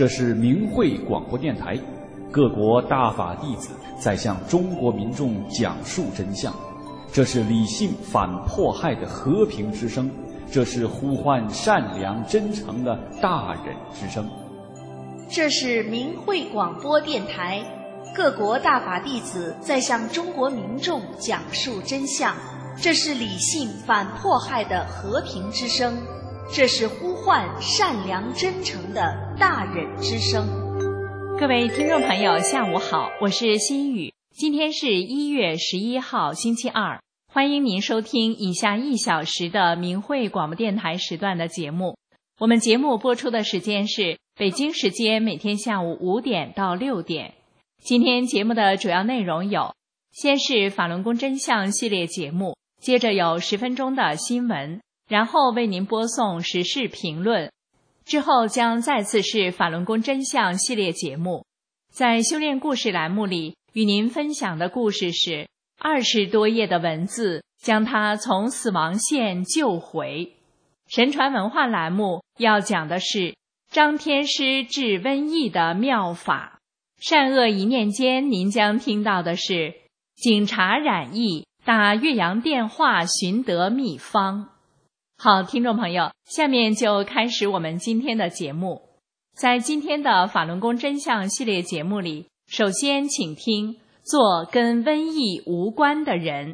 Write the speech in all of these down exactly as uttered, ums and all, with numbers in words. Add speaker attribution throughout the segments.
Speaker 1: 这是明慧广播电台，各国大法弟子在向中国民众讲述真相。这是理性反迫害的和平之声，这是呼唤善良真诚的大忍之声。
Speaker 2: 这是明慧广播电台，各国大法弟子在向中国民众讲述真相。这是理性反迫害的和平之声，这是呼唤善良真诚的大忍之声。
Speaker 3: 各位听众朋友，下午好，我是心雨。今天是一月十一号，星期二，欢迎您收听以下一小时的明慧广播电台时段的节目。我们节目播出的时间是北京时间每天下午五点到六点。今天节目的主要内容有：先是法轮功真相系列节目，接着有十分钟的新闻，然后为您播送时事评论，之后将再次是法轮功真相系列节目。在修炼故事栏目里，与您分享的故事是二十多页的文字将他从死亡线救回。神传文化栏目要讲的是张天师治瘟疫的妙法。善恶一念间，您将听到的是警察染疫打岳阳电话寻得秘方。好，听众朋友，下面就开始我们今天的节目。在今天的法轮功真相系列节目里，首先请听做跟瘟疫无关的人。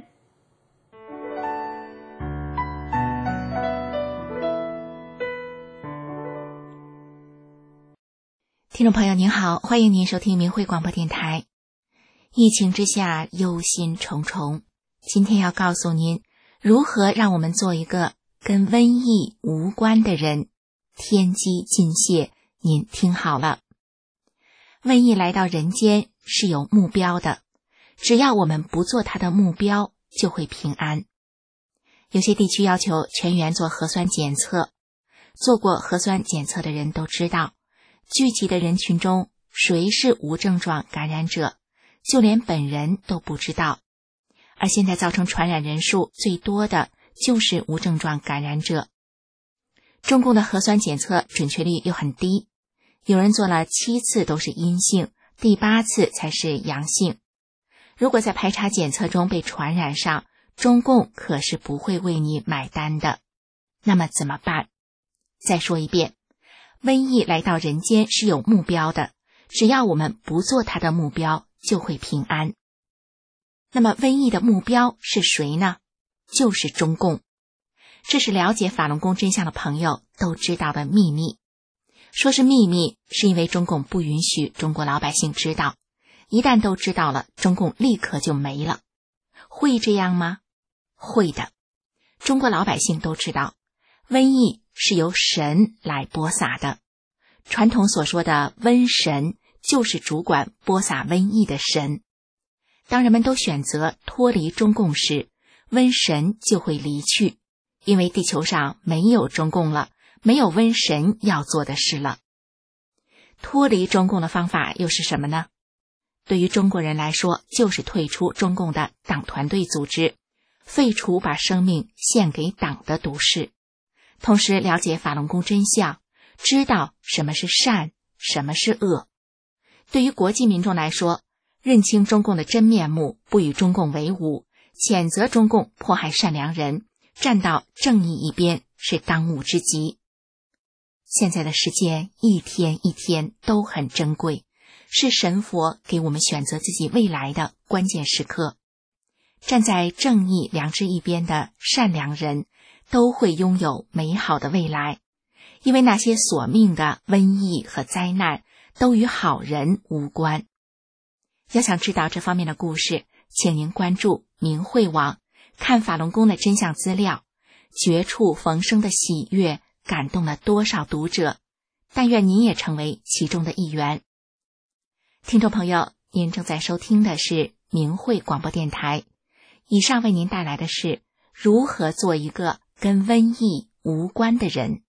Speaker 4: 听众朋友您好，欢迎您收听明慧广播电台。疫情之下忧心忡忡，今天要告诉您如何让我们做一个跟瘟疫无关的人。天机尽泄，您听好了。瘟疫来到人间是有目标的，只要我们不做它的目标，就会平安。有些地区要求全员做核酸检测，做过核酸检测的人都知道，聚集的人群中谁是无症状感染者，就连本人都不知道。而现在造成传染人数最多的就是无症状感染者。中共的核酸检测准确率又很低，有人做了七次都是阴性，第八次才是阳性。如果在排查检测中被传染上，中共可是不会为你买单的。那么怎么办？再说一遍，瘟疫来到人间是有目标的，只要我们不做它的目标，就会平安。那么瘟疫的目标是谁呢？就是中共。这是了解法轮功真相的朋友都知道的秘密。说是秘密，是因为中共不允许中国老百姓知道，一旦都知道了，中共立刻就没了。会这样吗？会的。中国老百姓都知道，瘟疫是由神来播撒的。传统所说的瘟神，就是主管播撒瘟疫的神。当人们都选择脱离中共时，瘟神就会离去，因为地球上没有中共了，没有瘟神要做的事了。脱离中共的方法又是什么呢？对于中国人来说，就是退出中共的党团队组织，废除把生命献给党的毒誓，同时了解法轮功真相，知道什么是善，什么是恶。对于国际民众来说，认清中共的真面目，不与中共为伍，谴责中共迫害善良人，站到正义一边，是当务之急。现在的时间一天一天都很珍贵，是神佛给我们选择自己未来的关键时刻。站在正义良知一边的善良人都会拥有美好的未来，因为那些索命的瘟疫和灾难都与好人无关。要想知道这方面的故事，请您关注明慧网，看法轮功的真相资料。绝处逢生的喜悦感动了多少读者，但愿您也成为其中的一员。听众朋友，您正在收听的是明慧广播电台，以上为您带来的是如何做一个跟瘟疫无关的人。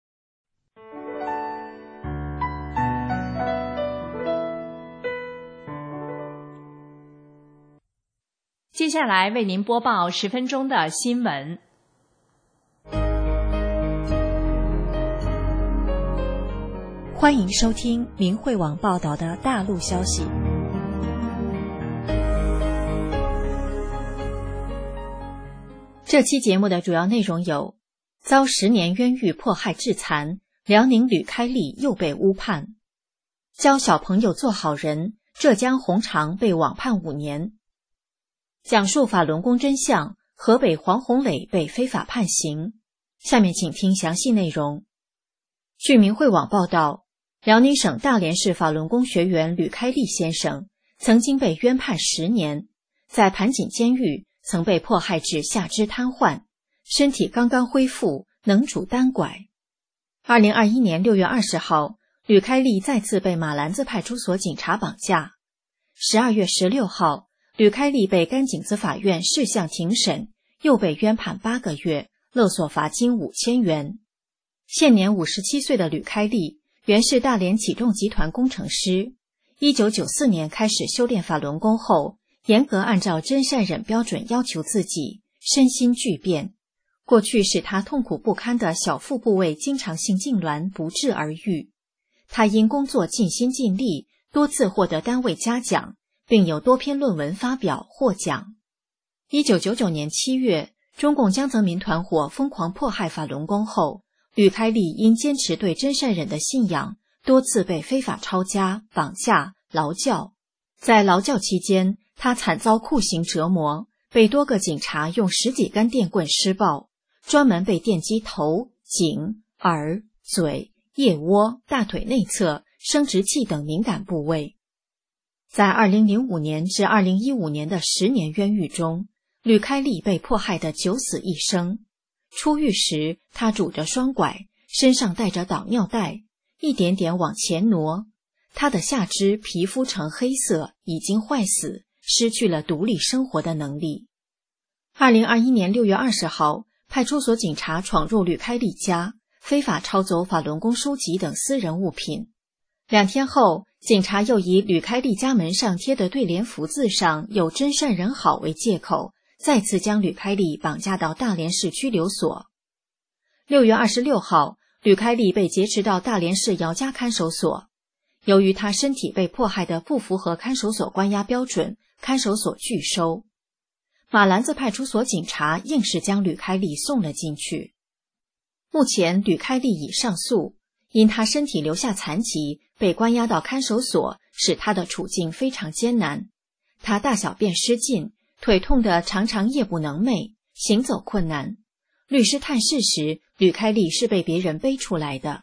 Speaker 3: 接下来为您播报十分钟的新闻。
Speaker 5: 欢迎收听明慧网报道的大陆消息。
Speaker 6: 这期节目的主要内容有：遭十年冤狱迫害致残，辽宁吕开利又被诬判；教小朋友做好人，浙江红长被网判五年；讲述法轮功真相，河北黄宏磊被非法判刑。下面请听详细内容。据明慧网报道，辽宁省大连市法轮功学员吕开利先生曾经被冤判十年，在盘锦监狱曾被迫害至下肢瘫痪，身体刚刚恢复，能拄单拐。二零二一年六月二十号，吕开利再次被马兰子派出所警察绑架。十二月十六号，吕开利被甘井子法院事项庭审，又被冤判八个月，勒索罚金五千元。现年五十七岁的吕开利原是大连启动集团工程师，一九九四年开始修炼法轮功后，严格按照真善忍标准要求自己，身心俱变。过去使他痛苦不堪的小腹部位经常性痉挛不治而愈。他因工作尽心尽力，多次获得单位嘉奖，并有多篇论文发表获奖。一九九九年七月，中共江泽民团伙疯狂迫害法轮功后，吕开利因坚持对真善忍的信仰，多次被非法抄家、绑架、劳教。在劳教期间，他惨遭酷刑折磨，被多个警察用十几根电棍施暴，专门被电击头、颈、耳、嘴、腋窝、大腿内侧、生殖器等敏感部位。在二零零五年至二零一五年的十年冤狱中，吕开利被迫害得九死一生。出狱时，他拄着双拐，身上带着导尿袋，一点点往前挪。他的下肢皮肤呈黑色，已经坏死，失去了独立生活的能力。二零二一年六月二十号，派出所警察闯入吕开利家，非法抄走法轮功书籍等私人物品。两天后，警察又以吕开利家门上贴的对联福字上有真善人好为借口，再次将吕开利绑架到大连市拘留所。六月二十六号，吕开利被劫持到大连市姚家看守所。由于他身体被迫害的不符合看守所关押标准，看守所拒收。马兰子派出所警察硬是将吕开利送了进去。目前吕开利已上诉，因他身体留下残疾，被关押到看守所，使他的处境非常艰难。他大小便失禁，腿痛得常常夜不能寐，行走困难。律师探视时，吕开利是被别人背出来的。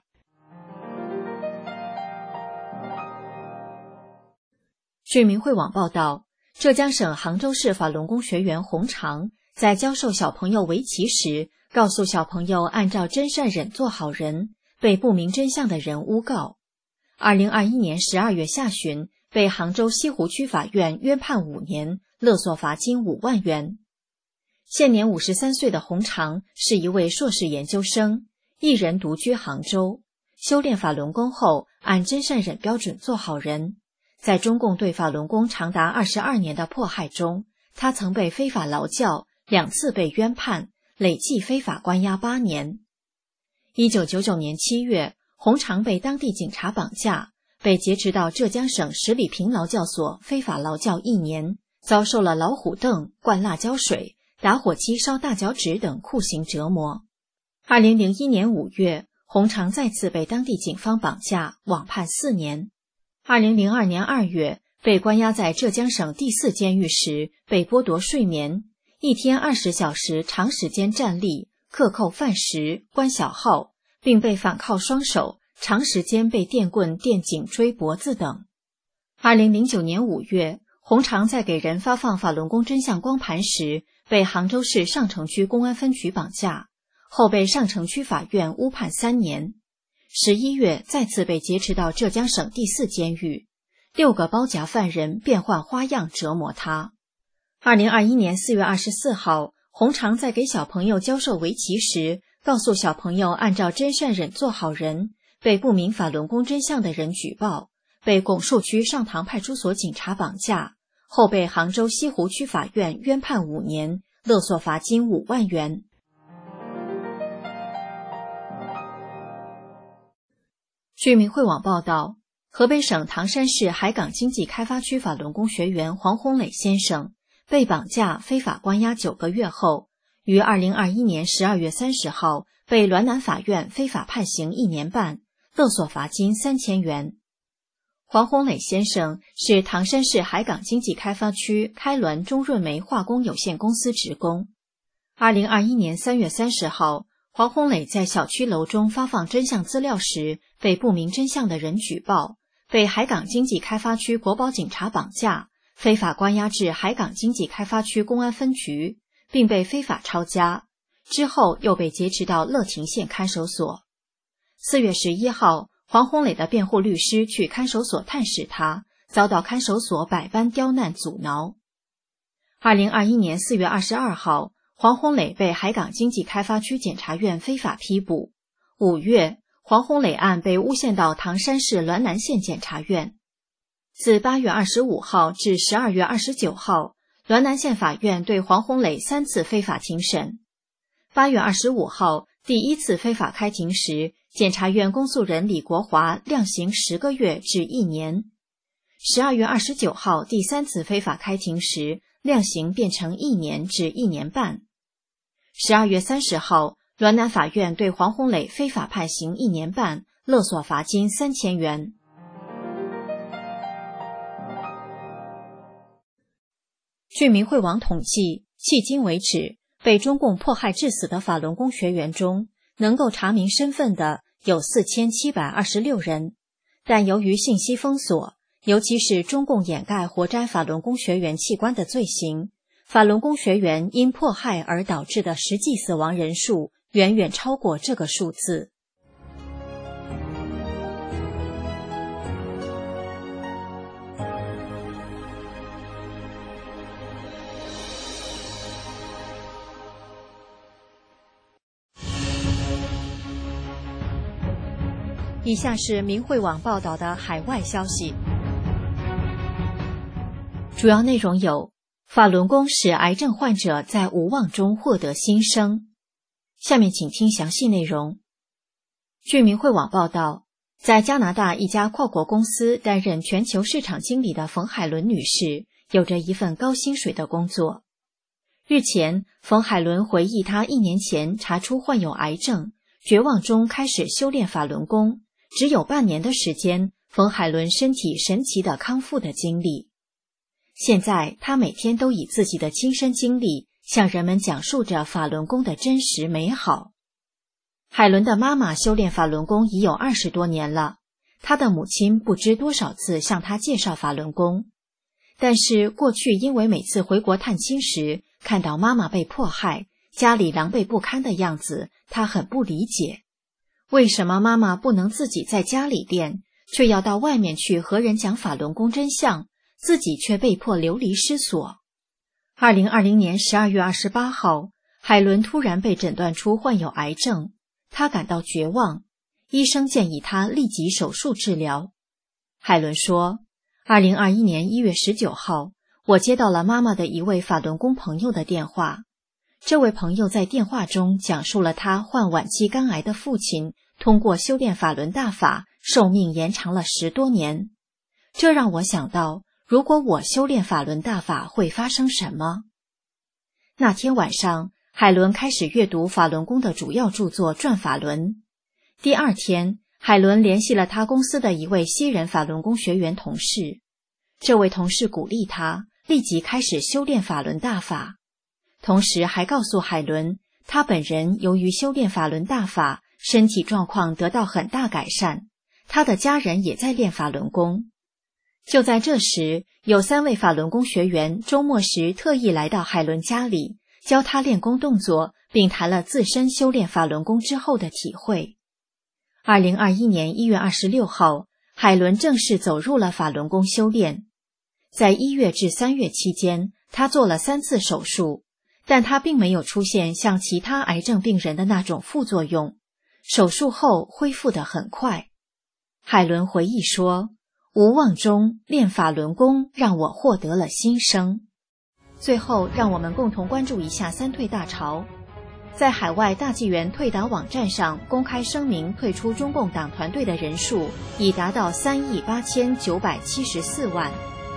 Speaker 6: 据明慧网报道，浙江省杭州市法轮功学员洪长在教授小朋友围棋时，告诉小朋友按照真善忍做好人，被不明真相的人诬告。二零二一年十二月下旬，被杭州西湖区法院约判五年，勒索罚金五万元。现年五十三岁的洪长是一位硕士研究生，一人独居杭州，修炼法轮功后，按真善忍标准做好人。在中共对法轮功长达二十二年的迫害中，他曾被非法劳教，两次被冤判，累计非法关押八年。一九九九年七月，洪长被当地警察绑架，被劫持到浙江省十里坪劳教所非法劳教一年，遭受了老虎凳、灌辣椒水、打火机烧大脚趾等酷刑折磨。二零零一年五月，洪长再次被当地警方绑架，网判四年。二零零二年二月，被关押在浙江省第四监狱时，被剥夺睡眠，一天二十小时长时间站立，克扣饭食，关小号，并被反铐双手，长时间被电棍电颈椎脖子等。二零零九年五月，洪长在给人发放法轮功真相光盘时，被杭州市上城区公安分局绑架，后被上城区法院诬判三年。十一月再次被劫持到浙江省第四监狱，六个包夹犯人变换花样折磨他。二零二一年四月二十四号，洪长在给小朋友教授围棋时，告诉小朋友按照真善忍做好人，被不明法轮功真相的人举报，被拱墅区上塘派出所警察绑架，后被杭州西湖区法院冤判五年，勒索罚金五万元。 据明慧网报道，河北省唐山市海港经济开发区法轮功学员黄洪磊先生被绑架非法关押九个月后，于二零二一年十二月三十号被滦南法院非法判刑一年半，勒索罚金三千元。黄洪磊先生是唐山市海港经济开发区开滦中润煤化工有限公司职工。二零二一年三月三十号，黄洪磊在小区楼中发放真相资料时，被不明真相的人举报，被海港经济开发区国保警察绑架，非法关押至海港经济开发区公安分局，并被非法抄家，之后又被劫持到乐亭县看守所。四月十一号，黄洪磊的辩护律师去看守所探视他，遭到看守所百般刁难阻挠。二零二一年四月二十二号，黄洪磊被海港经济开发区检察院非法批捕。五月，黄洪磊案被诬陷到唐山市滦南县检察院。自八月二十五号至十二月二十九号，滦南县法院对黄洪磊三次非法庭审。八月二十五号，第一次非法开庭时，检察院公诉人李国华量刑十个月至一年。十二月二十九号，第三次非法开庭时，量刑变成一年至一年半。十二月三十号，滦南法院对黄洪磊非法判刑一年半，勒索罚金三千元。据明慧网统计，迄今为止，被中共迫害致死的法轮功学员中，能够查明身份的有四千七百二十六人，但由于信息封锁，尤其是中共掩盖活摘法轮功学员器官的罪行，法轮功学员因迫害而导致的实际死亡人数远远超过这个数字。以下是明慧网报道的海外消息，主要内容有：法轮功使癌症患者在无望中获得新生。下面请听详细内容。据明慧网报道，在加拿大一家跨国公司担任全球市场经理的冯海伦女士，有着一份高薪水的工作。日前，冯海伦回忆她一年前查出患有癌症，绝望中开始修炼法轮功，只有半年的时间，冯海伦身体神奇的康复的经历。现在，她每天都以自己的亲身经历向人们讲述着法轮功的真实美好。海伦的妈妈修炼法轮功已有二十多年了，她的母亲不知多少次向她介绍法轮功，但是过去因为每次回国探亲时看到妈妈被迫害，家里狼狈不堪的样子，她很不理解。为什么妈妈不能自己在家里练，却要到外面去和人讲法轮功真相，自己却被迫流离失所？二零二零年十二月二十八号，海伦突然被诊断出患有癌症，她感到绝望，医生建议她立即手术治疗。海伦说，二零二一年一月十九号，我接到了妈妈的一位法轮功朋友的电话。这位朋友在电话中讲述了他患晚期肝癌的父亲通过修炼法轮大法，寿命延长了十多年。这让我想到，如果我修炼法轮大法会发生什么？那天晚上，海伦开始阅读法轮功的主要著作《转法轮》。第二天，海伦联系了他公司的一位西人法轮功学员同事。这位同事鼓励他立即开始修炼法轮大法，同时还告诉海伦，他本人由于修炼法轮大法，身体状况得到很大改善，他的家人也在练法轮功。就在这时，有三位法轮功学员周末时特意来到海伦家里，教他练功动作，并谈了自身修炼法轮功之后的体会。二零二一年一月二十六号，海伦正式走入了法轮功修炼。在一月至三月期间，他做了三次手术，但他并没有出现像其他癌症病人的那种副作用，手术后恢复得很快。海伦回忆说，无望中练法轮功让我获得了新生。最后，让我们共同关注一下三退大潮。 在海外大纪元退党网站上公开声明退出中共党团队的人数已达到三亿八千九百七十四万。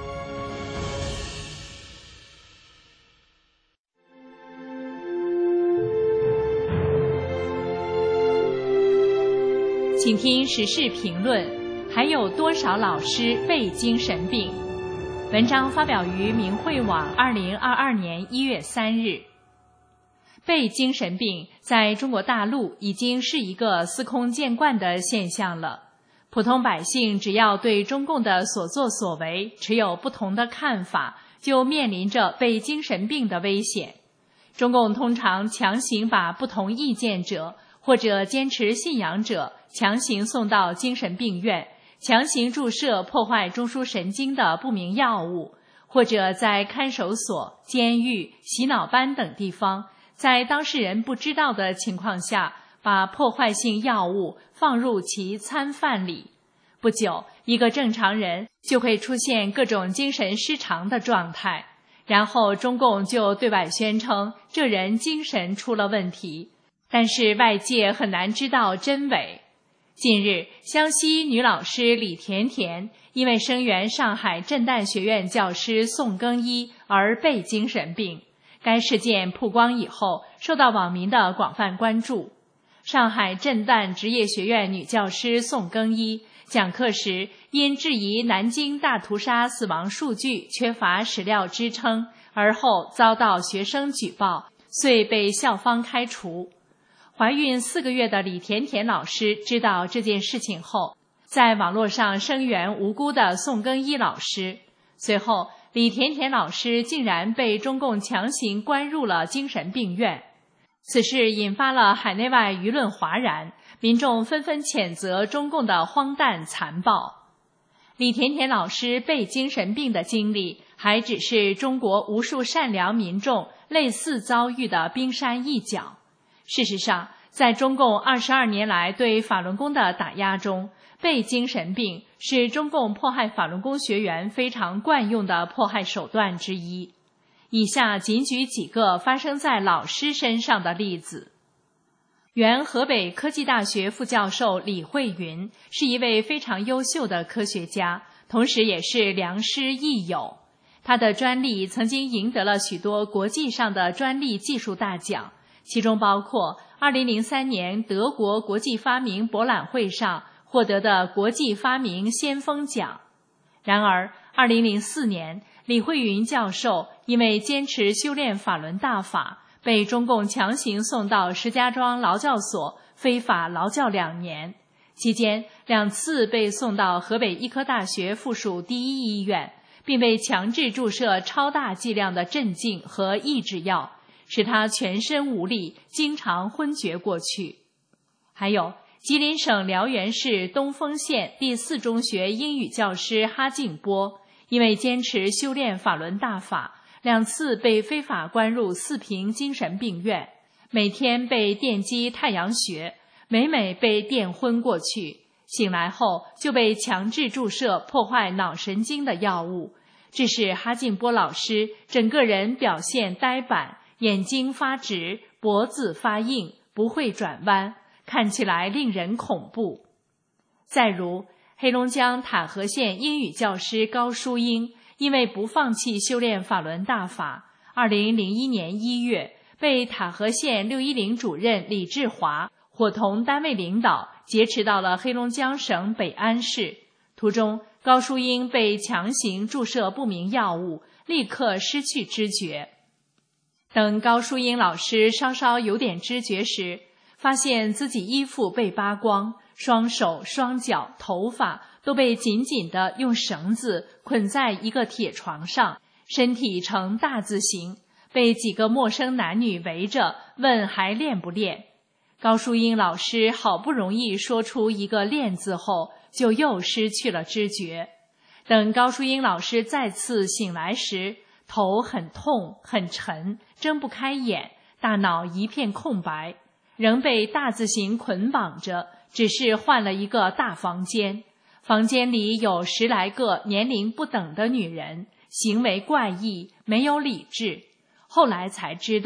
Speaker 3: 请听时事评论：还有多少老师被精神病？文章发表于明慧网，二零二二年一月三日。被精神病在中国大陆已经是一个司空见惯的现象了。普通百姓只要对中共的所作所为持有不同的看法，就面临着被精神病的危险。中共通常强行把不同意见者或者坚持信仰者强行送到精神病院，强行注射破坏中枢神经的不明药物，或者在看守所、监狱、洗脑班等地方，在当事人不知道的情况下，把破坏性药物放入其餐饭里。不久，一个正常人就会出现各种精神失常的状态，然后中共就对外宣称这人精神出了问题，但是外界很难知道真伪。近日，湘西女老师李甜甜因为声援上海震旦学院教师宋更一而被精神病。该事件曝光以后，受到网民的广泛关注。上海震旦职业学院女教师宋更一讲课时，因质疑南京大屠杀死亡数据缺乏史料支撑，而后遭到学生举报，遂被校方开除。怀孕四个月的李甜甜老师知道这件事情后，在网络上声援无辜的宋更一老师。随后，李甜甜老师竟然被中共强行关入了精神病院。此事引发了海内外舆论哗然，民众纷纷谴责中共的荒诞残暴。李甜甜老师被精神病的经历，还只是中国无数善良民众类似遭遇的冰山一角。事实上，在中共二十二年来对法轮功的打压中，被精神病是中共迫害法轮功学员非常惯用的迫害手段之一。以下仅举几个发生在老师身上的例子。原河北科技大学副教授李慧云是一位非常优秀的科学家，同时也是良师益友。他的专利曾经赢得了许多国际上的专利技术大奖，其中包括二零零三年德国国际发明博览会上获得的国际发明先锋奖。然而二零零四年，李慧云教授因为坚持修炼法轮大法，被中共强行送到石家庄劳教所非法劳教两年，期间两次被送到河北医科大学附属第一医院，并被强制注射超大剂量的镇静和抑制药，使他全身无力，经常昏厥过去。还有吉林省辽源市东丰县第四中学英语教师哈静波，因为坚持修炼法轮大法，两次被非法关入四平精神病院，每天被电击太阳穴，每每被电昏过去，醒来后就被强制注射破坏脑神经的药物，致使哈静波老师整个人表现呆板，眼睛发直，脖子发硬，不会转弯，看起来令人恐怖。再如黑龙江塔河县英语教师高淑英，因为不放弃修炼法轮大法，二零零一年一月被塔河县六一零主任李志华伙同单位领导劫持到了黑龙江省北安市。途中，高淑英被强行注射不明药物，立刻失去知觉。等高淑英老师稍稍有点知觉时，发现自己衣服被扒光，双手、双脚、头发都被紧紧地用绳子捆在一个铁床上，身体呈大字形，被几个陌生男女围着，问还练不练。高淑英老师好不容易说出一个练字后，就又失去了知觉。等高淑英老师再次醒来时，头很痛很沉，睁不开眼，大脑一片空白，仍被大字形捆绑着，只是换了一个大房间。房间里有十来个年龄不等的女人，行为怪异，没有理智。后来才知道，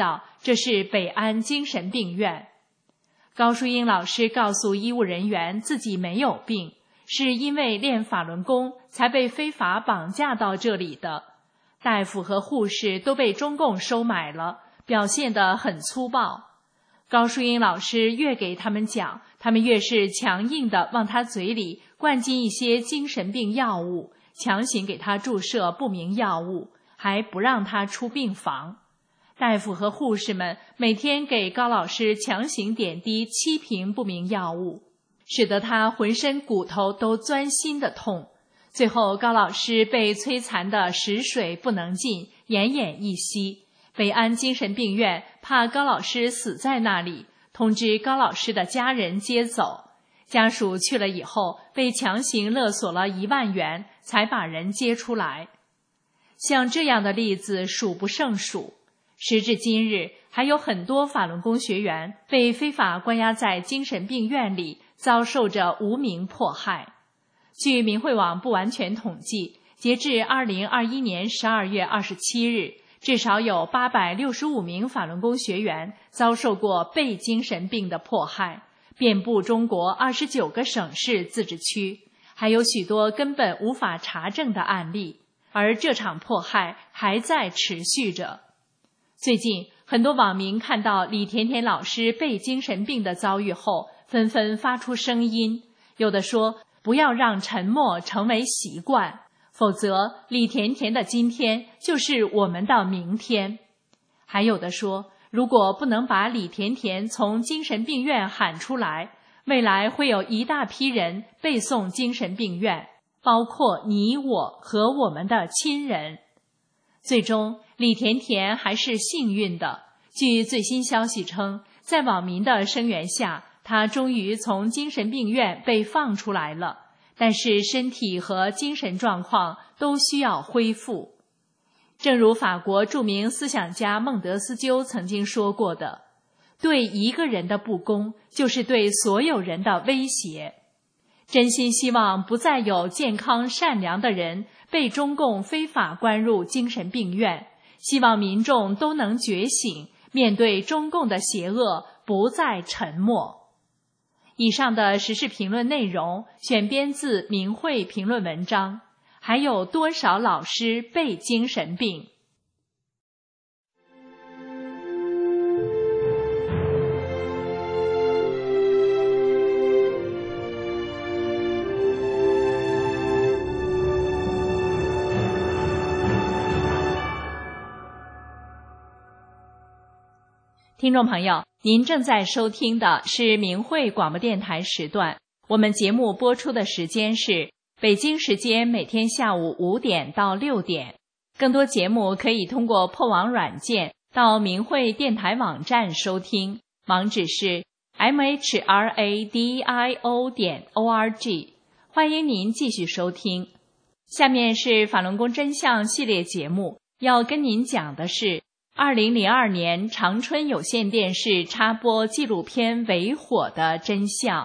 Speaker 3: 这是北安精神病院。高淑英老师告诉医务人员自己没有病，是因为练法轮功才被非法绑架到这里的。大夫和护士都被中共收买了，表现得很粗暴。高淑英老师越给他们讲，他们越是强硬地往他嘴里灌进一些精神病药物，强行给他注射不明药物，还不让他出病房。大夫和护士们每天给高老师强行点滴七瓶不明药物，使得他浑身骨头都钻心的痛。最后高老师被摧残的食水不能进，奄奄一息。北安精神病院怕高老师死在那里，通知高老师的家人接走。家属去了以后，被强行勒索了一万元，才把人接出来。像这样的例子数不胜数。时至今日，还有很多法轮功学员被非法关押在精神病院里，遭受着无名迫害。据明慧网不完全统计，截至二零二一年十二月二十七日，至少有八百六十五名法轮功学员遭受过被精神病的迫害，遍布中国二十九个省市自治区，还有许多根本无法查证的案例，而这场迫害还在持续着。最近，很多网民看到李甜甜老师被精神病的遭遇后，纷纷发出声音，有的说不要让沉默成为习惯，否则李甜甜的今天就是我们的明天。还有的说，如果不能把李甜甜从精神病院喊出来，未来会有一大批人被送精神病院，包括你我和我们的亲人。最终，李甜甜还是幸运的。据最新消息称，在网民的声援下，她终于从精神病院被放出来了，但是身体和精神状况都需要恢复。正如法国著名思想家孟德斯鸠曾经说过的，对一个人的不公，就是对所有人的威胁。真心希望不再有健康善良的人被中共非法关入精神病院，希望民众都能觉醒，面对中共的邪恶，不再沉默。以上的时事评论内容选编自明慧评论文章，还有多少老师被精神病？听众朋友，您正在收听的是明慧广播电台时段，我们节目播出的时间是北京时间每天下午五点到六点。更多节目可以通过破网软件到明慧电台网站收听，网址是 m h r a d i o 点 o r g。 欢迎您继续收听。下面是法轮功真相系列节目，要跟您讲的是二零零二年长春有线电视插播纪录片《为火》的真相。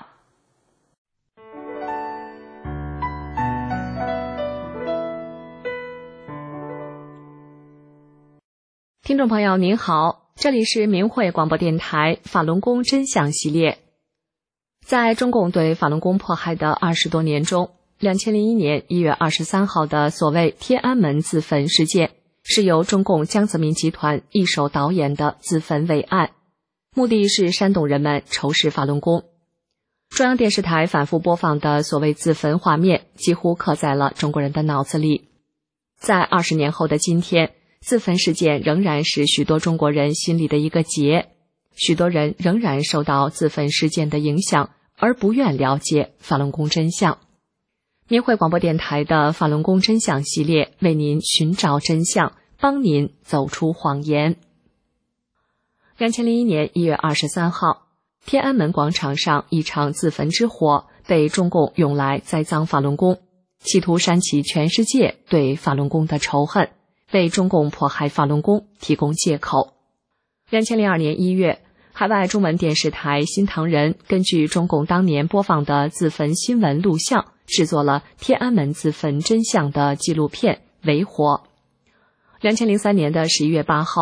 Speaker 7: 听众朋友您好，这里是明慧广播电台法轮功真相系列。在中共对法轮功迫害的二十多年中，两千零一年一月二十三号的所谓天安门自焚事件，是由中共江泽民集团一手导演的自焚伪案，目的是煽动人们仇视法轮功。中央电视台反复播放的所谓自焚画面，几乎刻在了中国人的脑子里。在二十年后的今天，自焚事件仍然是许多中国人心里的一个结，许多人仍然受到自焚事件的影响，而不愿了解法轮功真相。明慧广播电台的法轮功真相系列为您寻找真相，帮您走出谎言。两千零一年一月二十三号，天安门广场上一场自焚之火被中共用来栽赃法轮功，企图煽起全世界对法轮功的仇恨，为中共迫害法轮功提供借口。两千零二年一月，海外中文电视台新唐人根据中共当年播放的自焚新闻录像，制作了天安门自焚真相的纪录片《为火》。两千零三年的十一月八号，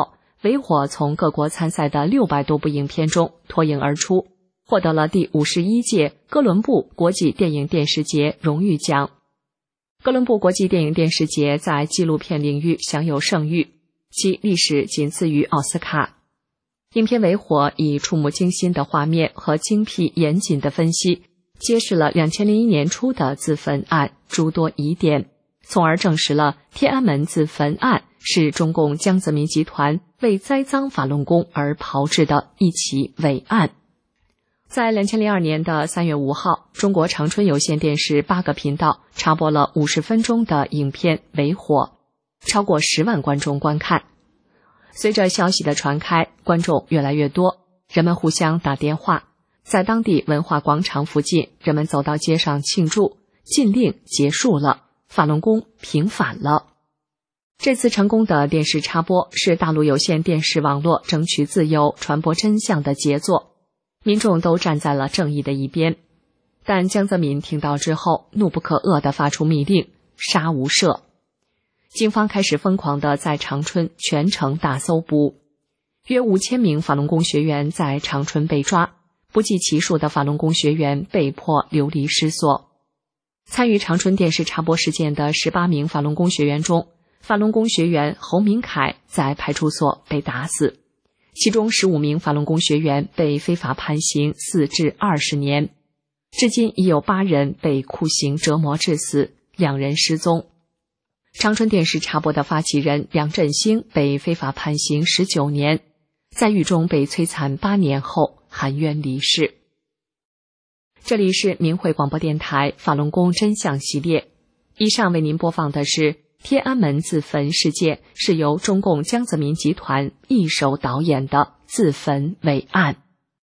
Speaker 7: 维火从各国参赛的六百多部影片中脱颖而出，获得了第五十一届哥伦布国际电影电视节荣誉奖。哥伦布国际电影电视节在纪录片领域享有盛誉，其历史仅次于奥斯卡。影片《维火》以触目惊心的画面和精辟严谨的分析，揭示了两千零一年初的自焚案诸多疑点，从而证实了天安门自焚案是中共江泽民集团为栽赃法轮功而炮制的一起伪案。在两千零二年的三月五号，中国长春有线电视八个频道插播了五十分钟的影片《维火》，超过十万观众观看。随着消息的传开，观众越来越多，人们互相打电话，在当地文化广场附近，人们走到街上庆祝，禁令结束了，法轮功平反了。这次成功的电视插播是大陆有线电视网络争取自由、传播真相的杰作，民众都站在了正义的一边。但江泽民听到之后，怒不可遏地发出密令，杀无赦。警方开始疯狂地在长春全城大搜捕，约五千名法轮功学员在长春被抓，不计其数的法轮功学员被迫流离失所。参与长春电视插播事件的十八名法轮功学员中，法轮功学员侯明凯在派出所被打死，其中十五名法轮功学员被非法判刑四至二十年，至今已有八人被酷刑折磨致死，两人失踪。长春电视插播的发起人梁振兴被非法判刑十九年，在狱中被摧残八年后含冤离世。这里是明慧广播电台法轮功真相系列，以上为您播放的是天安门自焚事件是由中共江泽民集团一手导演的自焚伪案。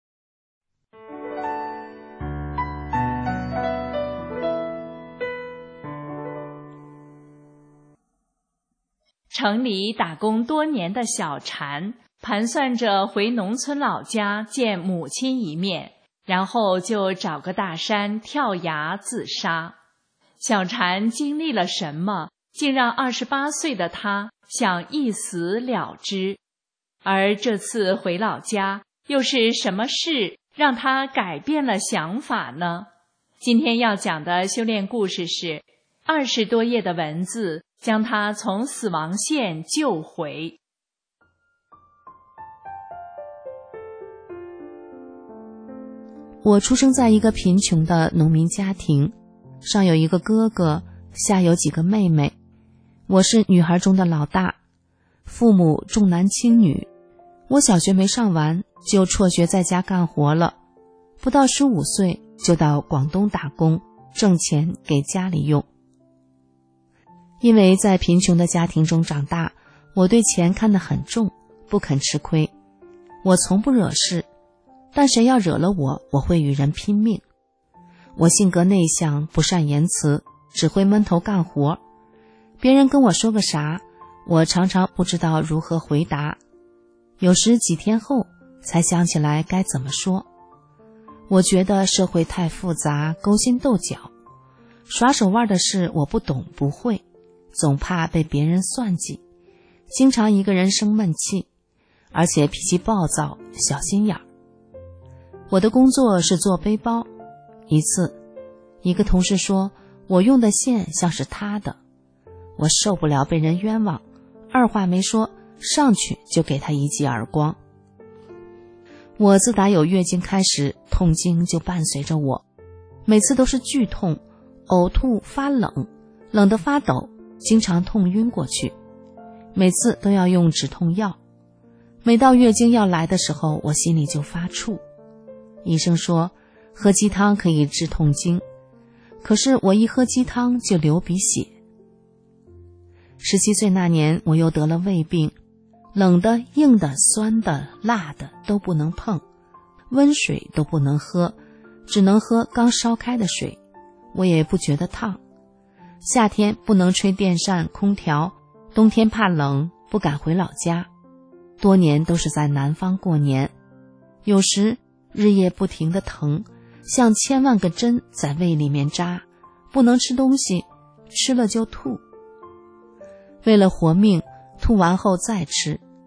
Speaker 3: 城里打工多年的小婵盘算着回农村老家见母亲一面，然后就找个大山跳崖自杀。小婵经历了什么，竟让二十八岁的她想一死了之？而这次回老家，又是什么事让她改变了想法呢？今天要讲的修炼故事是二十多页的文字，将她从死亡线救回。
Speaker 8: 我出生在一个贫穷的农民家庭，上有一个哥哥，下有几个妹妹。我是女孩中的老大，父母重男轻女。我小学没上完就辍学在家干活了，不到十五岁就到广东打工，挣钱给家里用。因为在贫穷的家庭中长大，我对钱看得很重，不肯吃亏。我从不惹事，但谁要惹了我，我会与人拼命。我性格内向，不善言辞，只会闷头干活。别人跟我说个啥，我常常不知道如何回答，有时几天后才想起来该怎么说。我觉得社会太复杂，勾心斗角，耍手腕的事我不懂不会，总怕被别人算计，经常一个人生闷气，而且脾气暴躁，小心眼儿。我的工作是做背包，一次一个同事说我用的线像是他的，我受不了被人冤枉，二话没说上去就给他一记耳光。我自打有月经开始，痛经就伴随着我，每次都是剧痛，呕吐，发冷，冷得发抖，经常痛晕过去，每次都要用止痛药。每到月经要来的时候，我心里就发怵。医生说喝鸡汤可以治痛经，可是我一喝鸡汤就流鼻血。十七岁那年，我又得了胃病，冷的、硬的、酸的、辣的都不能碰，温水都不能喝，只能喝刚烧开的水，我也不觉得烫。夏天不能吹电扇、空调，冬天怕冷，不敢回老家。多年都是在南方过年，有时日夜不停地疼，像千万个针在胃里面扎，不能吃东西，吃了就吐。为了活命，吐完后再吃。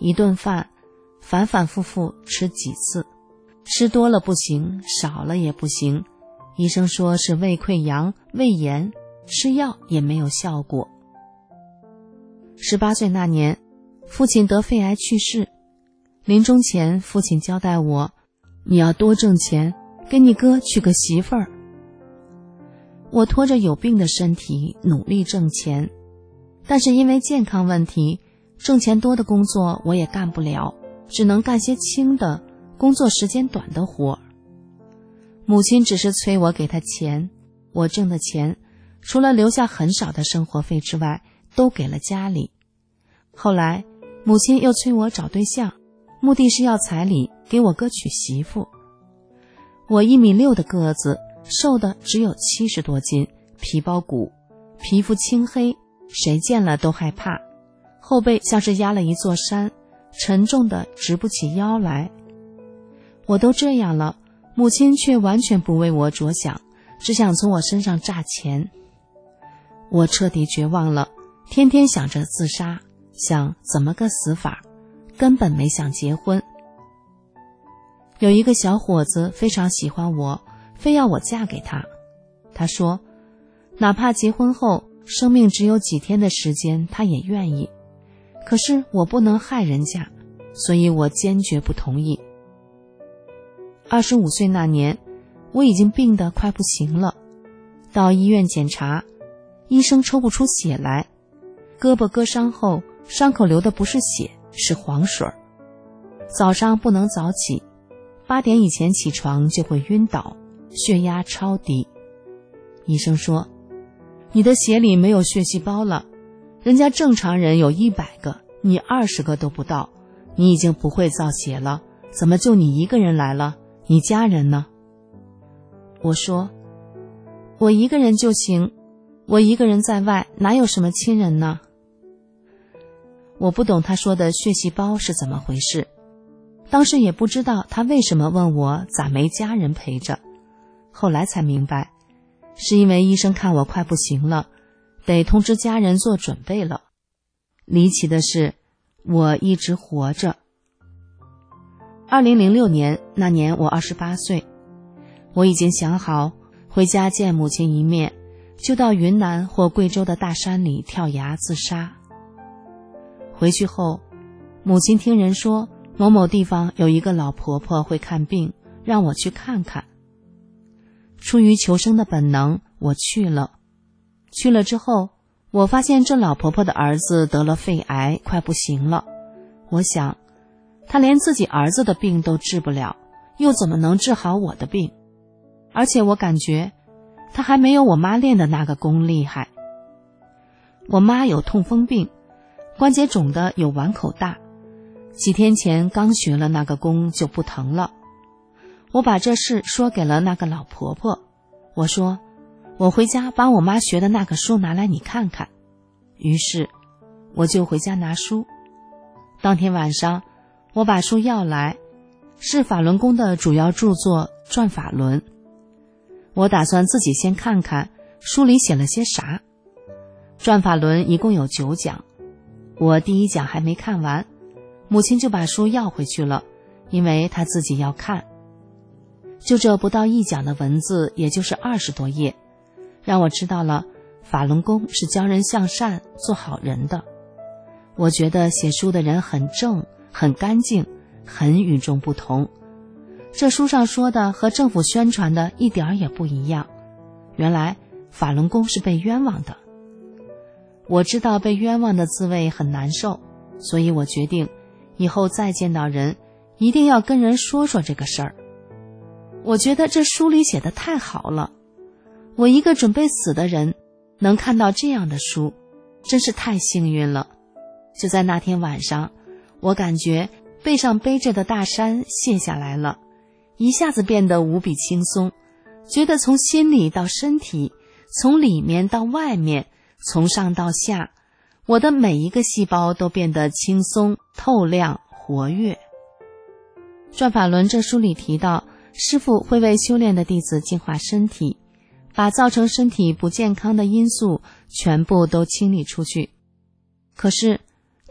Speaker 8: 一顿饭反反复复吃几次，吃多了不行，少了也不行，医生说是胃溃疡、胃炎，吃药也没有效果。十八岁那年，父亲得肺癌去世，临终前父亲交代我，你要多挣钱，给你哥娶个媳妇儿。我拖着有病的身体努力挣钱，但是因为健康问题，挣钱多的工作我也干不了，只能干些轻的，工作时间短的活。母亲只是催我给她钱，我挣的钱除了留下很少的生活费之外，都给了家里。后来母亲又催我找对象，目的是要彩礼给我哥娶媳妇。我一米六的个子，瘦的只有七十多斤，皮包骨，皮肤青黑，谁见了都害怕，后背像是压了一座山，沉重的直不起腰来。我都这样了，母亲却完全不为我着想，只想从我身上榨钱。我彻底绝望了，天天想着自杀，想怎么个死法，根本没想结婚。有一个小伙子非常喜欢我，非要我嫁给他。他说，哪怕结婚后生命只有几天的时间，他也愿意。可是我不能害人家，所以我坚决不同意。二十五岁那年，我已经病得快不行了，到医院检查，医生抽不出血来，胳膊割伤后，伤口流的不是血，是黄水。早上不能早起，八点以前起床就会晕倒，血压超低。医生说，你的血里没有血细胞了，人家正常人有一百个，你二十个都不到，你已经不会造血了，怎么就你一个人来了？你家人呢？我说，我一个人就行，我一个人在外，哪有什么亲人呢？我不懂他说的血细胞是怎么回事，当时也不知道他为什么问我咋没家人陪着，后来才明白，是因为医生看我快不行了，得通知家人做准备了。离奇的是，我一直活着。二零零六年那年我二十八岁，我已经想好回家见母亲一面，就到云南或贵州的大山里跳崖自杀。回去后，母亲听人说某某地方有一个老婆婆会看病，让我去看看。出于求生的本能，我去了。去了之后，我发现这老婆婆的儿子得了肺癌，快不行了。我想，他连自己儿子的病都治不了，又怎么能治好我的病？而且我感觉他还没有我妈练的那个功厉害。我妈有痛风病，关节肿的有碗口大，几天前刚学了那个功就不疼了。我把这事说给了那个老婆婆，我说，我回家把我妈学的那个书拿来你看看。于是我就回家拿书。当天晚上我把书要来，是法轮功的主要著作《转法轮》。我打算自己先看看书里写了些啥。《转法轮》一共有九讲，我第一讲还没看完，母亲就把书要回去了，因为她自己要看。就这不到一讲的文字，也就是二十多页，让我知道了法轮功是教人向善、做好人的。我觉得写书的人很正、很干净、很与众不同。这书上说的和政府宣传的一点儿也不一样。原来法轮功是被冤枉的。我知道被冤枉的滋味很难受，所以我决定以后再见到人，一定要跟人说说这个事儿。我觉得这书里写的太好了，我一个准备死的人能看到这样的书，真是太幸运了。就在那天晚上，我感觉背上背着的大山卸下来了，一下子变得无比轻松，觉得从心里到身体，从里面到外面，从上到下，我的每一个细胞都变得轻松、透亮、活跃。转法轮这书里提到，师父会为修炼的弟子净化身体，把造成身体不健康的因素全部都清理出去。可是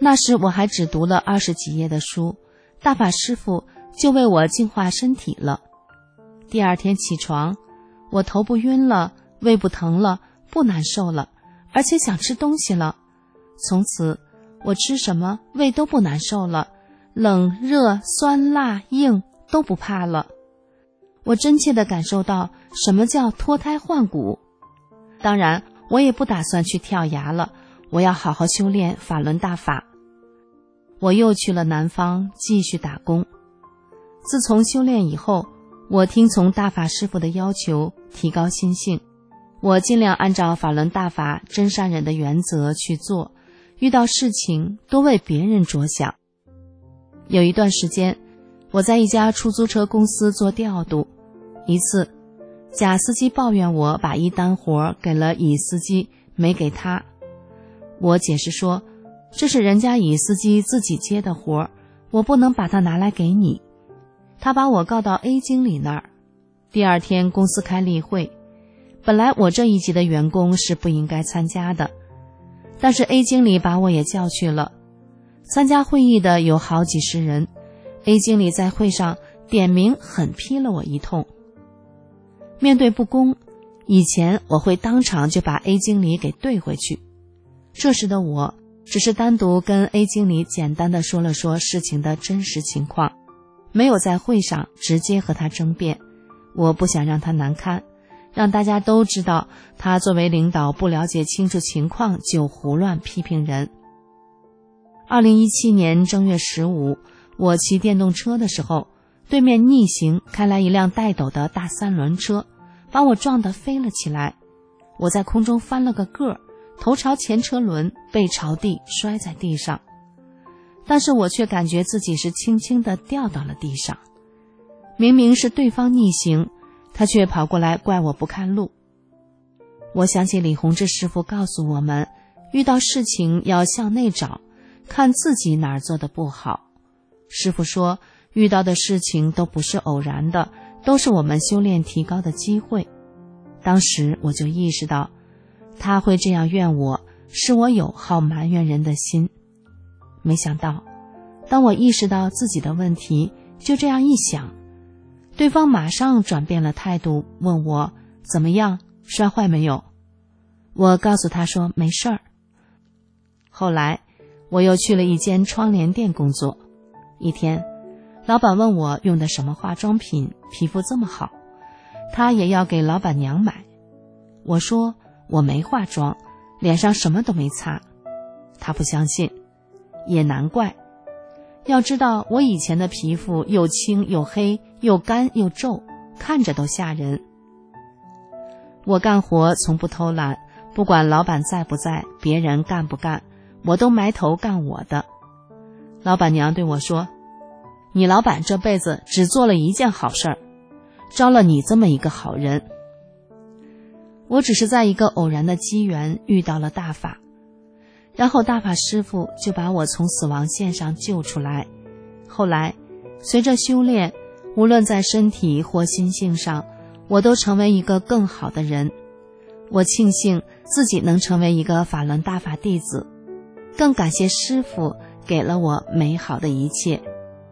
Speaker 8: 那时我还只读了二十几页的书，大法师父就为我净化身体了。第二天起床，我头不晕了，胃不疼了，不难受了，而且想吃东西了。从此我吃什么胃都不难受了，冷热酸辣硬都不怕了。我真切地感受到什么叫脱胎换骨。当然我也不打算去跳崖了，我要好好修炼法轮大法。我又去了南方继续打工。自从修炼以后，我听从大法师父的要求，提高心性。我尽量按照法轮大法真善忍的原则去做，遇到事情多为别人着想。有一段时间，我在一家出租车公司做调度。一次，甲司机抱怨我把一单活给了乙司机，没给他。我解释说，这是人家乙司机自己接的活，我不能把它拿来给你。他把我告到 A 经理那儿。第二天公司开例会，本来我这一级的员工是不应该参加的，但是 A 经理把我也叫去了。参加会议的有好几十人， A 经理在会上点名狠批了我一通。面对不公，以前我会当场就把 A 经理给怼回去，这时的我只是单独跟 A 经理简单的说了说事情的真实情况，没有在会上直接和他争辩。我不想让他难堪，让大家都知道他作为领导不了解清楚情况就胡乱批评人。二零一七年正月十五，我骑电动车的时候，对面逆行开来一辆带斗的大三轮车，把我撞得飞了起来。我在空中翻了个个，头朝前车轮，背朝地摔在地上。但是我却感觉自己是轻轻地掉到了地上。明明是对方逆行，他却跑过来怪我不看路。我想起李洪志师父告诉我们，遇到事情要向内找，看自己哪儿做得不好。师父说，遇到的事情都不是偶然的，都是我们修炼提高的机会。当时我就意识到，他会这样怨我，是我有好埋怨人的心。没想到，当我意识到自己的问题，就这样一想，对方马上转变了态度，问我怎么样，摔坏没有？我告诉他说没事儿。后来我又去了一间窗帘店工作。一天，老板问我用的什么化妆品，皮肤这么好，他也要给老板娘买。我说我没化妆，脸上什么都没擦。他不相信，也难怪。要知道我以前的皮肤又青又黑，又干又皱，看着都吓人。我干活从不偷懒，不管老板在不在，别人干不干，我都埋头干我的。老板娘对我说，你老板这辈子只做了一件好事儿，招了你这么一个好人。我只是在一个偶然的机缘遇到了大法，然后大法师父就把我从死亡线上救出来。后来随着修炼，无论在身体或心性上，我都成为一个更好的人。我庆幸自己能成为一个法轮大法弟子，更感谢师父给了我美好的一切。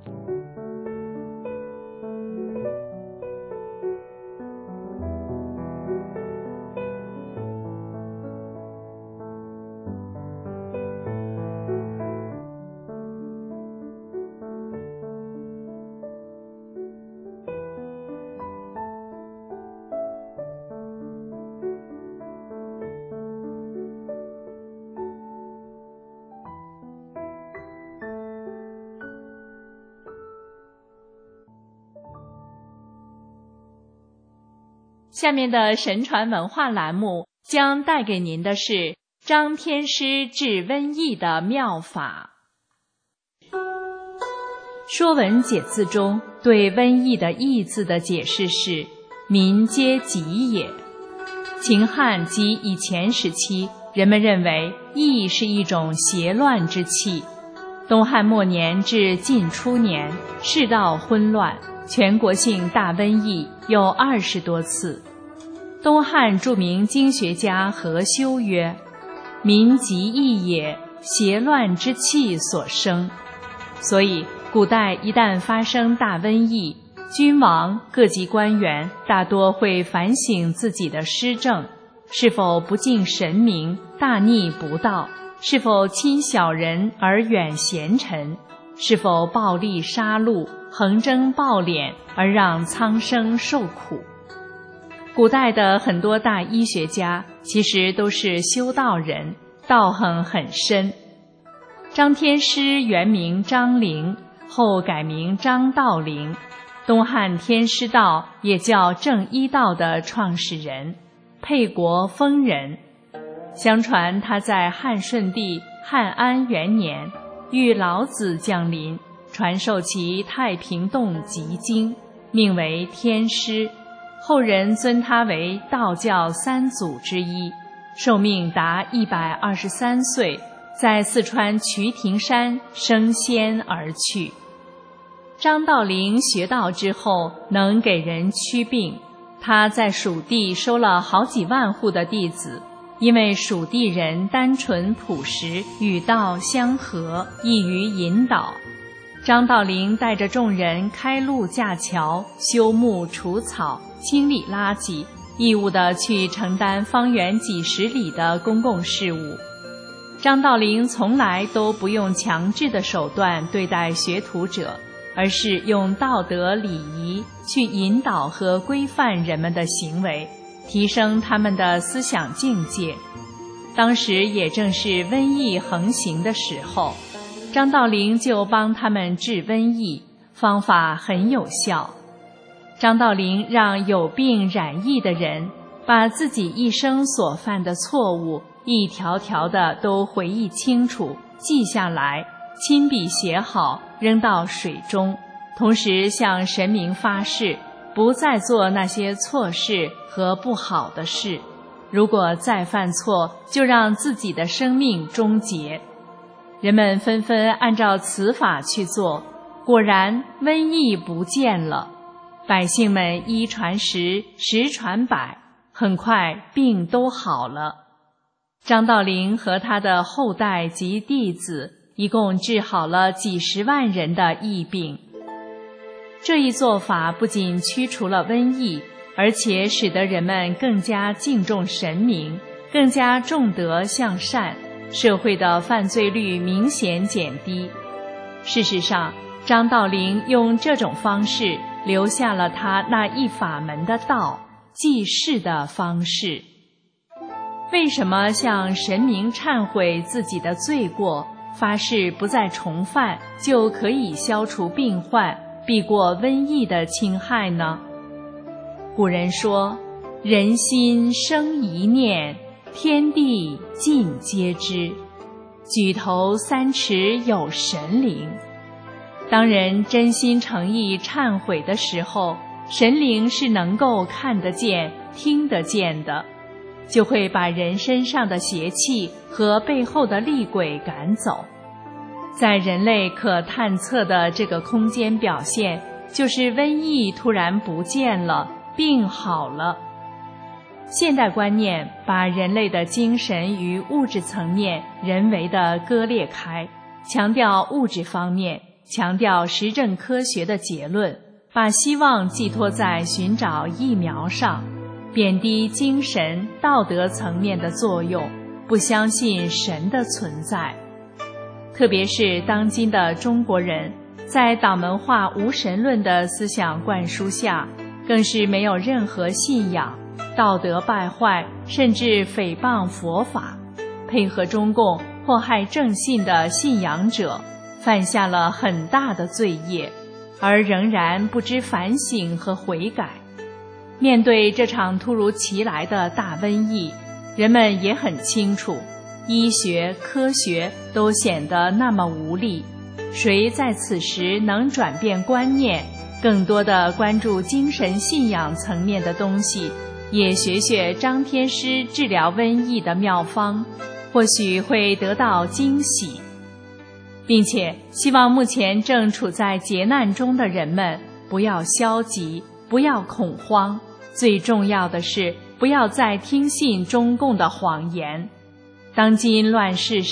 Speaker 3: 下面的神传文化栏目将带给您的是张天师治瘟疫的妙法。说文解字中对瘟疫的疫字的解释是民皆疾也。秦汉及以前时期，人们认为疫是一种邪乱之气。东汉末年至晋初年，世道混乱，全国性大瘟疫有二十多次。东汉著名经学家何修曰：民疾疫也， 邪乱之气所生。所以古代一旦发生大瘟疫，君王各级官员大多会反省自己的施政，是否不敬神明，大逆不道，是否亲小人而远贤臣，是否暴力杀戮，横征暴敛而让苍生受苦。古代的很多大医学家其实都是修道人，道行很深。张天师原名张陵，后改名张道陵，东汉天师道也叫正一道的创始人，沛国丰人。相传他在汉顺帝汉安元年遇老子降临，传授其太平洞集经，命为天师，后人尊他为道教三祖之一，寿命达一百二十三岁，在四川渠亭山升仙而去。张道陵学道之后能给人驱病，他在蜀地收了好几万户的弟子，因为蜀地人单纯朴实，与道相合，易于引导。张道陵带着众人开路架桥，修木除草，清理垃圾，义务地去承担方圆几十里的公共事务。张道陵从来都不用强制的手段对待学徒者，而是用道德礼仪去引导和规范人们的行为，提升他们的思想境界。当时也正是瘟疫横行的时候，张道陵就帮他们治瘟疫，方法很有效。张道陵让有病染疫的人把自己一生所犯的错误一条条的都回忆清楚，记下来，亲笔写好，扔到水中，同时向神明发誓，不再做那些错事和不好的事，如果再犯错，就让自己的生命终结。人们纷纷按照此法去做，果然瘟疫不见了。百姓们一传十，十传百，很快病都好了。张道陵和他的后代及弟子一共治好了几十万人的疫病。这一做法不仅驱除了瘟疫，而且使得人们更加敬重神明，更加重德向善，社会的犯罪率明显减低。事实上，张道陵用这种方式留下了他那一法门的道，济世的方式。为什么向神明忏悔自己的罪过，发誓不再重犯，就可以消除病患，避过瘟疫的侵害呢？古人说，人心生一念，天地尽皆知，举头三尺有神灵。当人真心诚意忏悔的时候，神灵是能够看得见、听得见的，就会把人身上的邪气和背后的厉鬼赶走。在人类可探测的这个空间表现，就是瘟疫突然不见了，病好了。现代观念把人类的精神与物质层面人为地割裂开，强调物质方面，强调实证科学的结论，把希望寄托在寻找疫苗上，贬低精神道德层面的作用，不相信神的存在。特别是当今的中国人，在党文化无神论的思想灌输下，更是没有任何信仰，道德败坏，甚至诽谤佛法，配合中共迫害正信的信仰者，犯下了很大的罪业，而仍然不知反省和悔改。面对这场突如其来的大瘟疫，人们也很清楚，医学、科学都显得那么无力，谁在此时能转变观念，更多的关注精神信仰层面的东西，也学学张天师治疗瘟疫的妙方，或许会得到惊喜。并且希望目前正处在劫难中的人们不要消极，不要恐慌，最重要的是不要再听信中共的谎言。当今乱世上，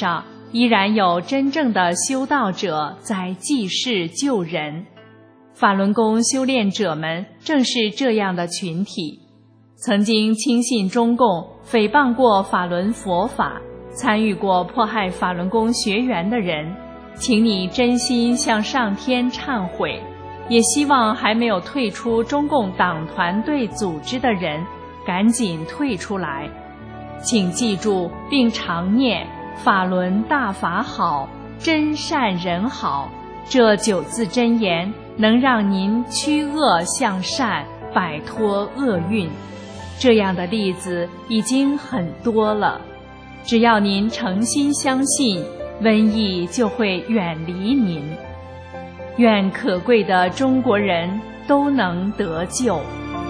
Speaker 3: 依然有真正的修道者在济世救人。法轮功修炼者们正是这样的群体。曾经轻信中共、诽谤过法轮佛法、参与过迫害法轮功学员的人，请你真心向上天忏悔，也希望还没有退出中共党团队组织的人赶紧退出来。请记住并常念法轮大法好，真善人好，这九字真言能让您趋恶向善，摆脱厄运。这样的例子已经很多了，只要您诚心相信，瘟疫就会远离您。愿可贵的中国人都能得救。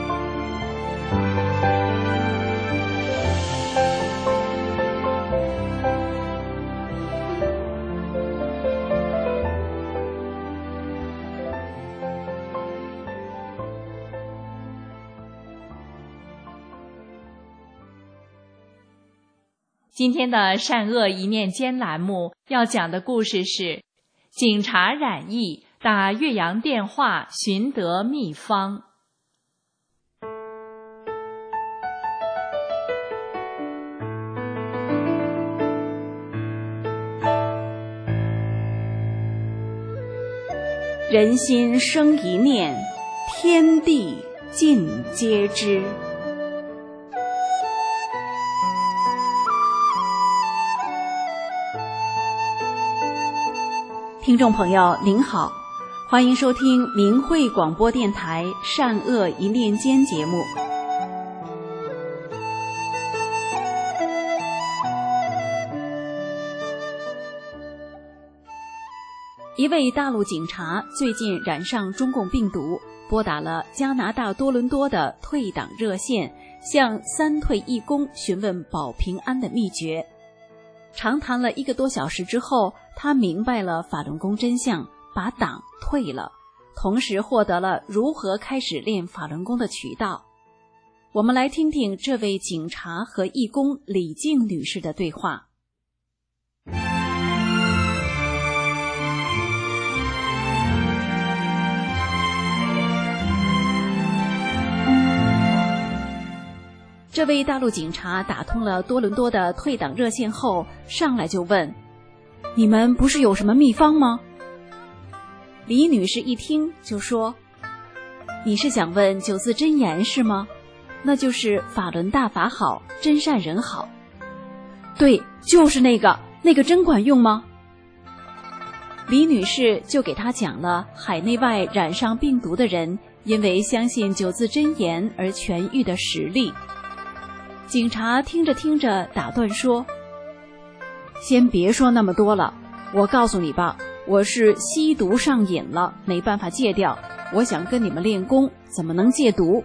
Speaker 3: 今天的善恶一念间栏目要讲的故事是警察染疫打岳阳电话寻得秘方。
Speaker 9: 人心生一念，天地尽皆知。听众朋友您好，欢迎收听明慧广播电台善恶一念间节目。一位大陆警察最近染上中共病毒，拨打了加拿大多伦多的退党热线，向三退一公询问保平安的秘诀。长谈了一个多小时之后，他明白了法轮功真相，把党退了，同时获得了如何开始练法轮功的渠道。我们来听听这位警察和义工李静女士的对话。这位大陆警察打通了多伦多的退党热线后，上来就问：你们不是有什么秘方吗？李女士一听就说：你是想问九字真言是吗？那就是法轮大法好，真善人好。对，就是那个，那个真管用吗？李女士就给他讲了海内外染上病毒的人因为相信九字真言而痊愈的实例。警察听着听着打断说：先别说那么多了，我告诉你吧，我是吸毒上瘾了，没办法戒掉，我想跟你们练功，怎么能戒毒？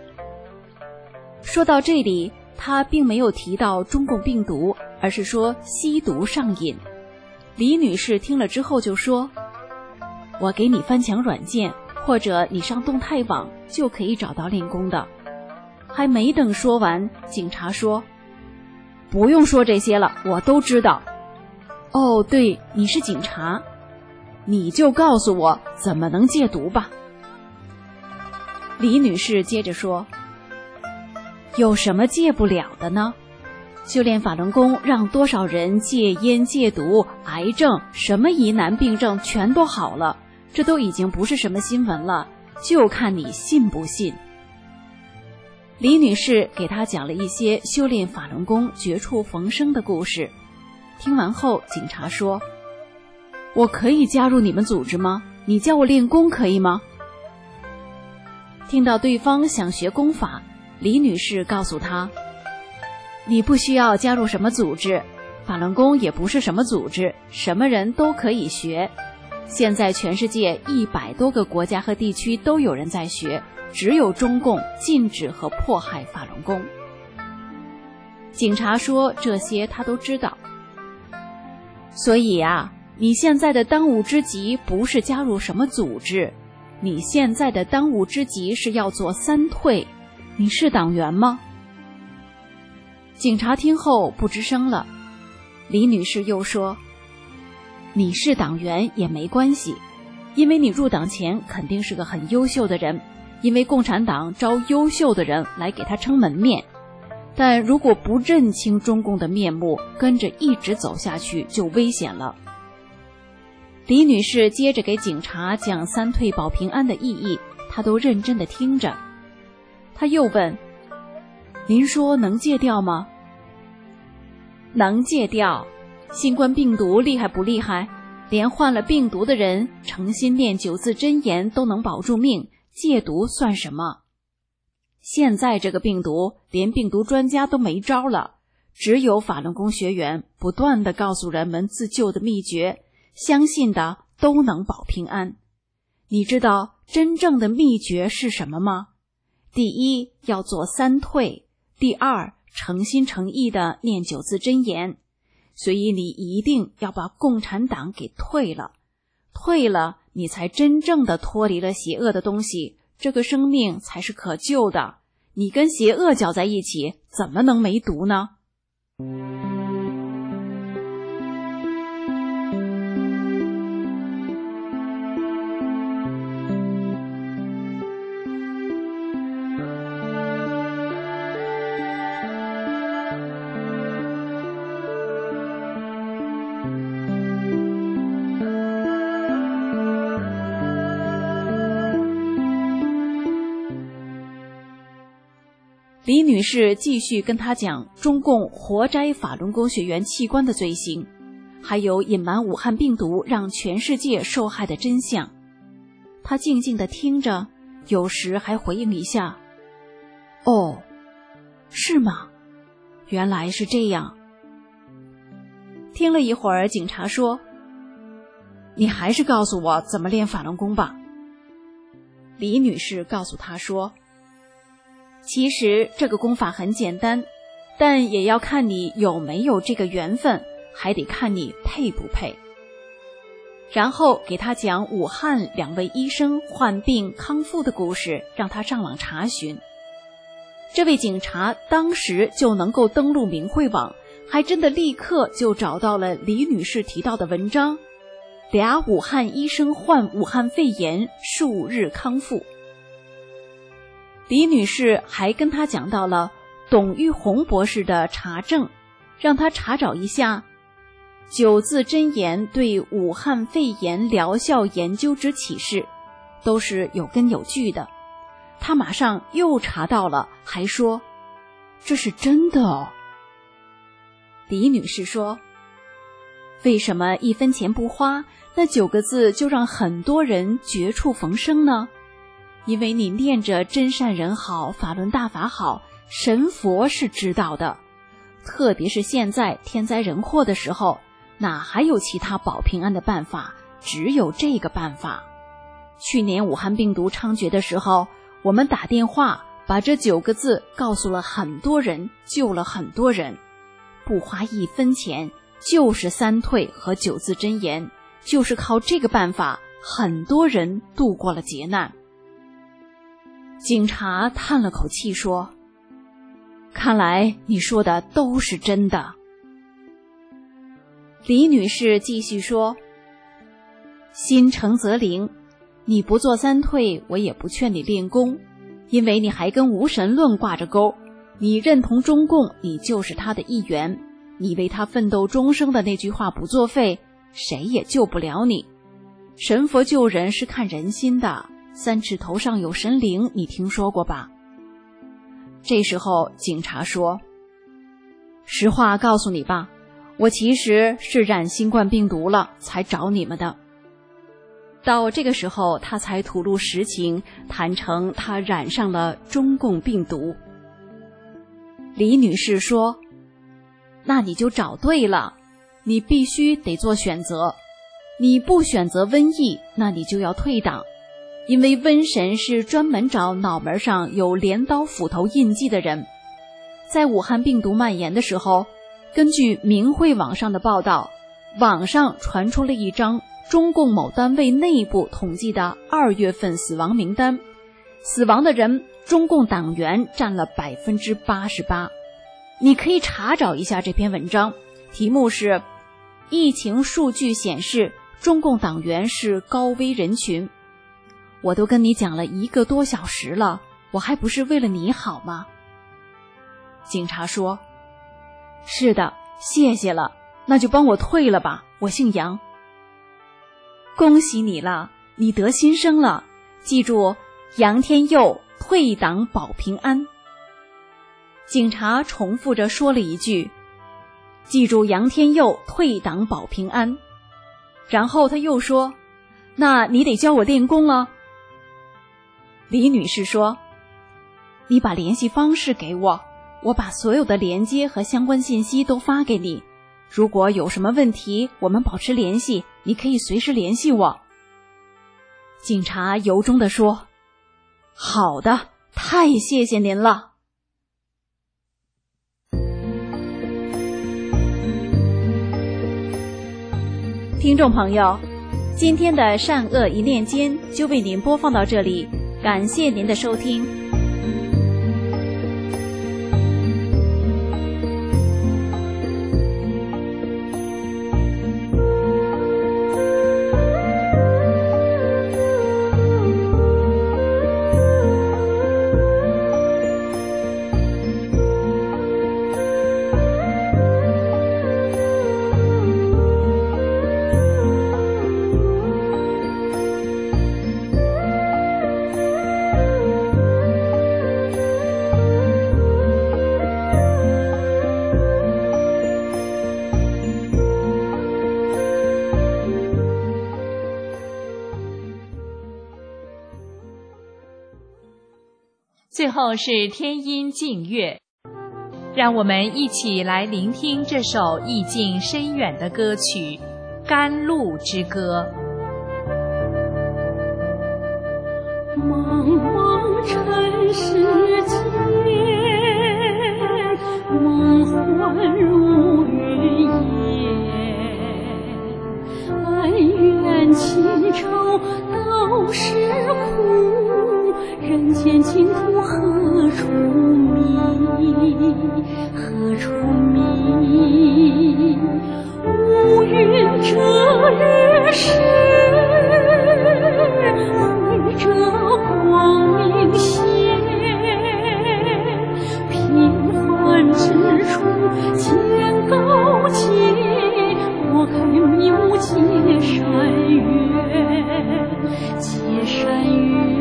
Speaker 9: 说到这里，他并没有提到中共病毒，而是说吸毒上瘾。李女士听了之后就说：我给你翻墙软件，或者你上动态网就可以找到练功的。还没等说完，警察说：不用说这些了，我都知道。哦，对，你是警察，你就告诉我怎么能戒毒吧。李女士接着说：有什么戒不了的呢？修炼法轮功让多少人戒烟戒毒，癌症什么疑难病症全都好了，这都已经不是什么新闻了，就看你信不信。李女士给他讲了一些修炼法轮功绝处逢生的故事。听完后，警察说：我可以加入你们组织吗？你教我练功可以吗？听到对方想学功法，李女士告诉他：你不需要加入什么组织，法轮功也不是什么组织，什么人都可以学。现在全世界一百多个国家和地区都有人在学，只有中共禁止和迫害法轮功。警察说这些他都知道。所以啊，你现在的当务之急不是加入什么组织，你现在的当务之急是要做三退。你是党员吗？警察听后不吱声了。李女士又说： 你是党员也没关系，因为你入党前肯定是个很优秀的人，因为共产党招优秀的人来给他撑门面。但如果不认清中共的面目，跟着一直走下去就危险了。李女士接着给警察讲三退保平安的意义，她都认真地听着。她又问：您说能戒掉吗？能戒掉。新冠病毒厉害不厉害？连患了病毒的人诚心念九字真言都能保住命，戒毒算什么？现在这个病毒连病毒专家都没招了，只有法轮功学员不断地告诉人们自救的秘诀，相信的都能保平安。你知道真正的秘诀是什么吗？第一，要做三退；第二，诚心诚意地念九字真言。所以你一定要把共产党给退了，退了你才真正的脱离了邪恶的东西，这个生命才是可救的。你跟邪恶搅在一起，怎么能没毒呢？李女士继续跟他讲中共活摘法轮功学员器官的罪行，还有隐瞒武汉病毒让全世界受害的真相。她静静地听着，有时还回应一下：哦，是吗？原来是这样。听了一会儿，警察说：你还是告诉我怎么练法轮功吧。李女士告诉他说：其实这个功法很简单，但也要看你有没有这个缘分，还得看你配不配。然后给他讲武汉两位医生患病康复的故事，让他上网查询。这位警察当时就能够登录明慧网，还真的立刻就找到了李女士提到的文章，俩武汉医生患武汉肺炎数日康复。李女士还跟他讲到了董玉红博士的查证，让他查找一下九字真言对武汉肺炎疗效研究之启示，都是有根有据的。他马上又查到了，还说这是真的哦。李女士说：为什么一分钱不花，那九个字就让很多人绝处逢生呢？因为你念着真善人好，法轮大法好，神佛是知道的。特别是现在天灾人祸的时候，哪还有其他保平安的办法，只有这个办法。去年武汉病毒猖獗的时候，我们打电话把这九个字告诉了很多人，救了很多人。不花一分钱，就是三退和九字真言，就是靠这个办法，很多人度过了劫难。警察叹了口气说：看来你说的都是真的。李女士继续说：心诚则灵，你不做三退，我也不劝你练功，因为你还跟无神论挂着钩。你认同中共，你就是他的一员，你为他奋斗终生的那句话不作废，谁也救不了你。神佛救人是看人心的，三尺头上有神灵，你听说过吧？这时候警察说：实话告诉你吧，我其实是染新冠病毒了才找你们的。到这个时候他才吐露实情，坦诚他染上了中共病毒。李女士说：那你就找对了，你必须得做选择，你不选择瘟疫，那你就要退党。因为瘟神是专门找脑门上有镰刀斧头印记的人。在武汉病毒蔓延的时候，根据明慧网上的报道，网上传出了一张中共某单位内部统计的二月份死亡名单，死亡的人中共党员占了 百分之八十八。 你可以查找一下这篇文章，题目是疫情数据显示中共党员是高危人群。我都跟你讲了一个多小时了，我还不是为了你好吗？警察说，是的，谢谢了，那就帮我退了吧，我姓杨。恭喜你了，你得新生了，记住，杨天佑退党保平安。警察重复着说了一句，记住杨天佑退党保平安。然后他又说，那你得教我练功了。李女士说，你把联系方式给我，我把所有的连接和相关信息都发给你，如果有什么问题，我们保持联系，你可以随时联系我。警察由衷地说，好的，太谢谢您了。听众朋友，今天的善恶一念间就为您播放到这里，感谢您的收听。
Speaker 3: 最后是天音静乐，让我们一起来聆听这首意境深远的歌曲《甘露之歌》。
Speaker 10: 茫茫尘世间，梦幻如云烟，恩怨情仇都是苦，人间净土何处觅？何处觅？乌云遮日时，绘着光明线。平凡之处见高洁，拨开迷雾结善缘，结善缘。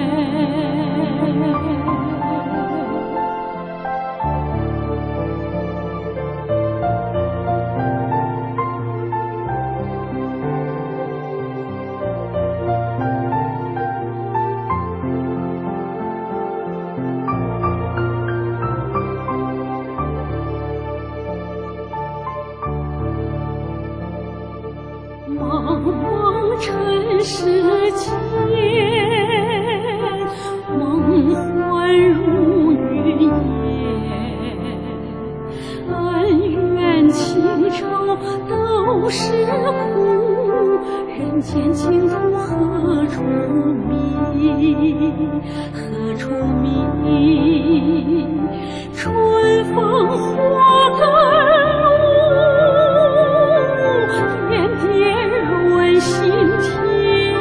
Speaker 10: 茫茫尘世间，梦幻如云烟，恩怨情仇都是苦，人间净土何处觅？何处觅？春风花甘露，心田，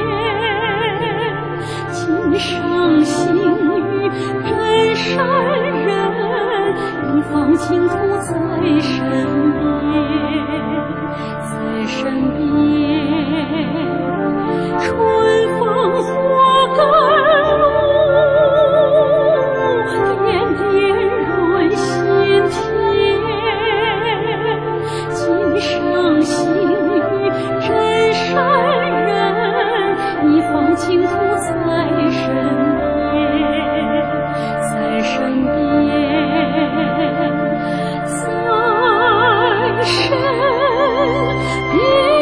Speaker 10: 今生幸遇真善人，一方净土在身边，在身边。春风花甘露，点点润心田，今生幸遇真善人，一方净土在身边，在身边，在身边。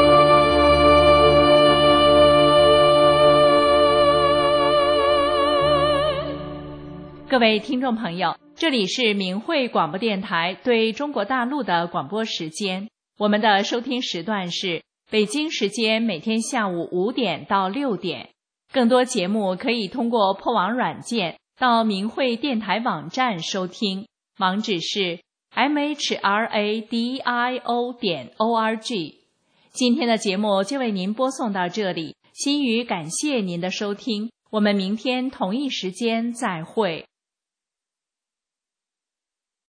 Speaker 3: 各位听众朋友，这里是明慧广播电台对中国大陆的广播时间，我们的收听时段是北京时间每天下午五点到六点。更多节目可以通过破网软件到明慧电台网站收听，网址是 m h r a d i o 点 o r g。今天的节目就为您播送到这里，心语感谢您的收听，我们明天同一时间再会。